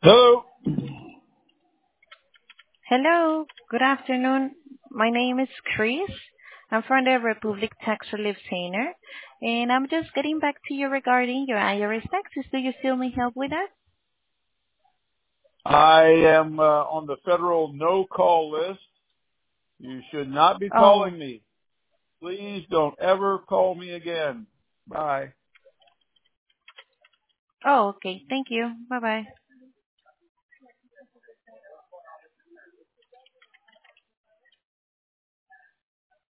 Hello. Hello, good afternoon. My name is Chris. I'm from the Republic Tax Relief Center, and I'm just getting back to you regarding your IRS taxes. Do you still need help with that? I am on the federal no-call list. You should not be Oh, calling me. Please don't ever call me again. Bye. oh, okay. Thank you. Bye-bye.